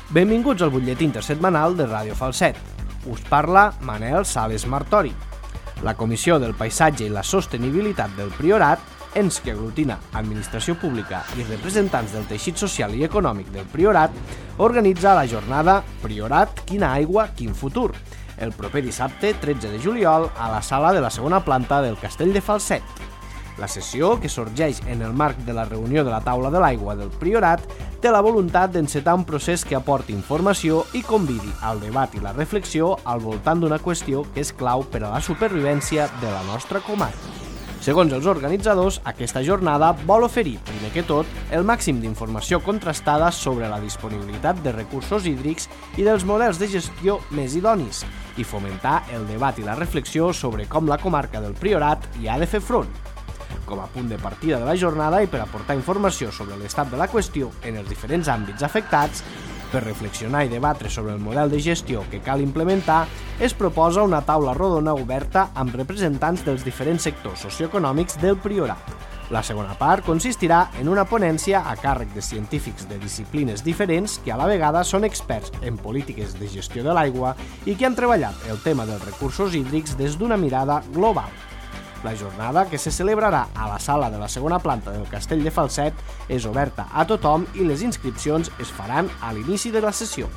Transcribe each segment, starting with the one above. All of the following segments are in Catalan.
Benvinguts al butlletí intersetmanal de Ràdio Falset. Us parla Manel Sales Martori. La Comissió del Paisatge i la Sostenibilitat del Priorat, ens que aglutina Administració Pública i representants del teixit social i econòmic del Priorat, organitza la jornada Priorat, quina aigua, quin futur, el proper dissabte 13 de juliol a la sala de la segona planta del Castell de Falset. La sessió, que sorgeix en el marc de la reunió de la taula de l'aigua del Priorat, té la voluntat d'encetar un procés que aporti informació i convidi al debat i la reflexió al voltant d'una qüestió que és clau per a la supervivència de la nostra comarca. Segons els organitzadors, aquesta jornada vol oferir, primer que tot, el màxim d'informació contrastada sobre la disponibilitat de recursos hídrics i dels models de gestió més idonis i fomentar el debat i la reflexió sobre com la comarca del Priorat hi ha de fer front. Com a punt de partida de la jornada i per aportar informació sobre l'estat de la qüestió en els diferents àmbits afectats, per reflexionar i debatre sobre el model de gestió que cal implementar, es proposa una taula rodona oberta amb representants dels diferents sectors socioeconòmics del Priorat. La segona part consistirà en una ponència a càrrec de científics de disciplines diferents que a la vegada són experts en polítiques de gestió de l'aigua i que han treballat el tema dels recursos hídrics des d'una mirada global. La jornada, que se celebrarà a la sala de la segona planta del Castell de Falset, és oberta a tothom i les inscripcions es faran a l'inici de la sessió.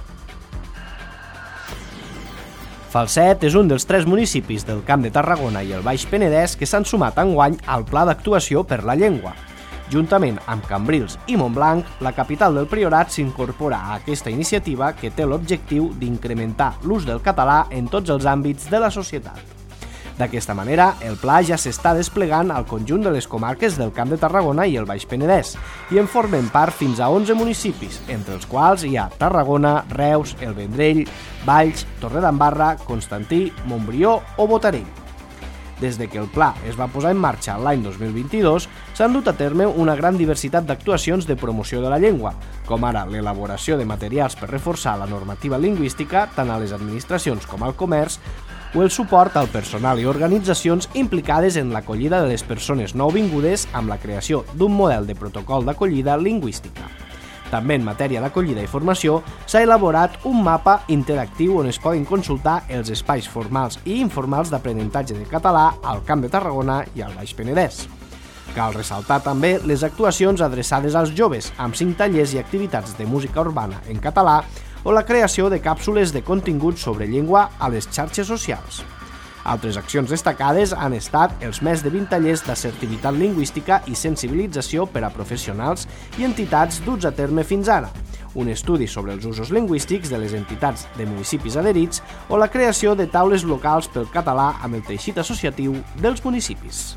Falset és un dels 3 municipis del Camp de Tarragona i el Baix Penedès que s'han sumat enguany al Pla d'Actuació per la Llengua. Juntament amb Cambrils i Montblanc, la capital del Priorat s'incorpora a aquesta iniciativa que té l'objectiu d'incrementar l'ús del català en tots els àmbits de la societat. D'aquesta manera, el pla ja s'està desplegant al conjunt de les comarques del Camp de Tarragona i el Baix Penedès i en formen part fins a 11 municipis, entre els quals hi ha Tarragona, Reus, El Vendrell, Valls, Torredembarra, Constantí, Montbrió o Botarell. Des de que el pla es va posar en marxa l'any 2022, s'han dut a terme una gran diversitat d'actuacions de promoció de la llengua, com ara l'elaboració de materials per reforçar la normativa lingüística tant a les administracions com al comerç, o el suport al personal i organitzacions implicades en l'acollida de les persones nouvingudes amb la creació d'un model de protocol d'acollida lingüística. També en matèria d'acollida i formació s'ha elaborat un mapa interactiu on es poden consultar els espais formals i informals d'aprenentatge de català al Camp de Tarragona i al Baix Penedès. Cal ressaltar també les actuacions adreçades als joves amb 5 tallers i activitats de música urbana en català o la creació de càpsules de contingut sobre llengua a les xarxes socials. Altres accions destacades han estat els més de 20 tallers d'assertivitat lingüística i sensibilització per a professionals i entitats duts a terme fins ara, un estudi sobre els usos lingüístics de les entitats de municipis adherits o la creació de taules locals pel català amb el teixit associatiu dels municipis.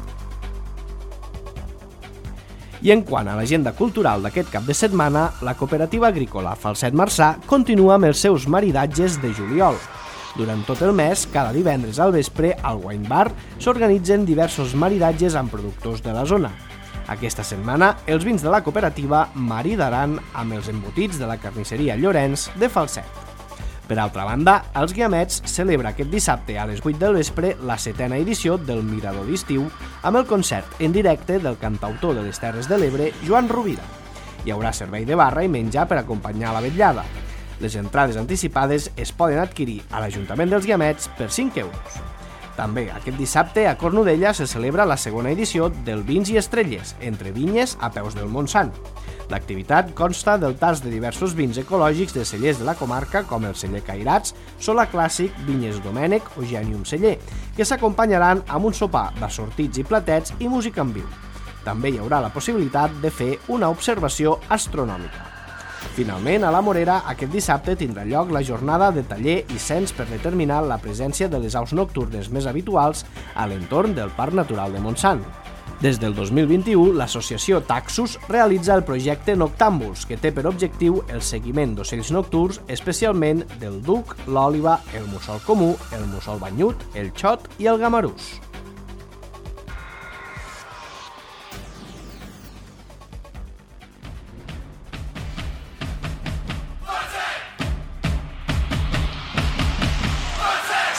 I en quant a l'agenda cultural d'aquest cap de setmana, la cooperativa agrícola Falset Marçà continua amb els seus maridatges de juliol. Durant tot el mes, cada divendres al vespre, al Wine Bar s'organitzen diversos maridatges amb productors de la zona. Aquesta setmana, els vins de la cooperativa maridaran amb els embotits de la carnisseria Llorenç de Falset. Per altra banda, els Guiamets celebra aquest dissabte a les 8 del vespre la 7ª edició del Mirador d'Estiu amb el concert en directe del cantautor de les Terres de l'Ebre, Joan Rovira. Hi haurà servei de barra i menjar per acompanyar la vetllada. Les entrades anticipades es poden adquirir a l'Ajuntament dels Guiamets per 5 euros. També aquest dissabte a Cornudella se celebra la 2ª edició del Vins i Estrelles, entre vinyes a peus del Montsant. L'activitat consta del tast de diversos vins ecològics de cellers de la comarca com el celler Cairats, Solà Clàssic, Vinyes Domènec o Gènium Celler, que s'acompanyaran amb un sopar d'assortits i platets i música en viu. També hi haurà la possibilitat de fer una observació astronòmica. Finalment, a la Morera, aquest dissabte tindrà lloc la jornada de taller i cens per determinar la presència de les aus nocturnes més habituals a l'entorn del Parc Natural de Montsant. Des del 2021, l'associació Taxus realitza el projecte Noctàmbuls, que té per objectiu el seguiment d'ocells nocturns, especialment del duc, l'òliba, el mussol comú, el mussol banyut, el xot i el gamarús.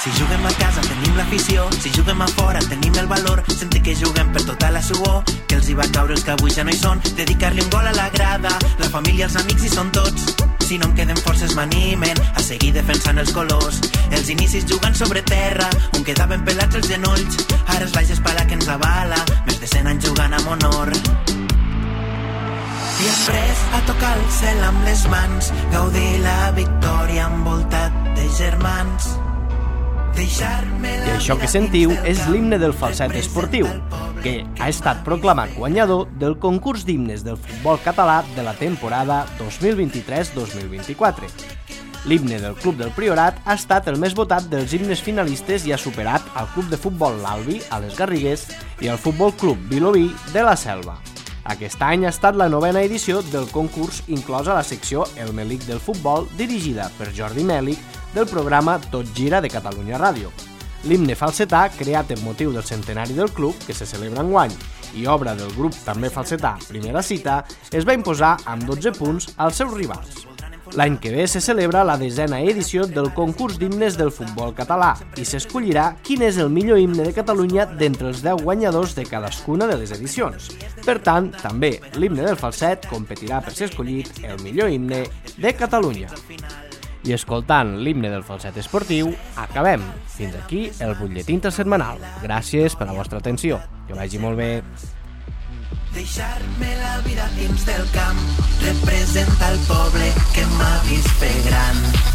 Si juguem a casa tenim l'afició, si juguem a fora tenim el valor, sentir que juguem per tota la suor, que els hi va caure els que avui ja no hi són, dedicar-li un gol a la grada, la família, els amics hi són tots. Si no em queden forces m'animen a seguir defensant els colors. Els inicis jugant sobre terra, on quedaven pelats els genolls, ara és la gespala que ens avala, més de 100 anys jugant amb honor. I après a tocar el cel amb les mans, gaudir la victòria envoltat de germans. I això que sentiu és l'himne del falset esportiu, que ha estat proclamat guanyador del concurs d'himnes del futbol català de la temporada 2023-2024. L'himne del Club del Priorat ha estat el més votat dels himnes finalistes i ha superat el Club de Futbol L'Albi, a les Garrigues, i el Futbol Club Vilobí de la Selva. Aquest any ha estat la 9ª edició del concurs, inclosa la secció El Melic del futbol, dirigida per Jordi Mèlic, del programa Tot gira de Catalunya Ràdio. L'himne falsetà, creat en motiu del centenari del club, que se celebra enguany, i obra del grup també falsetà Primera Cita, es va imposar amb 12 punts als seus rivals. L'any que ve se celebra la 10ª edició del concurs d'himnes del futbol català i s'escollirà quin és el millor himne de Catalunya d'entre els 10 guanyadors de cadascuna de les edicions. Per tant, també l'himne del falset competirà per ser escollit el millor himne de Catalunya. I escoltant l'himne del falset esportiu, acabem. Fins aquí el butlletí intersetmanal. Gràcies per la vostra atenció. Que vagi molt bé. Deixar-me la vida dins del camp representa el poble que m'ha vist fer gran.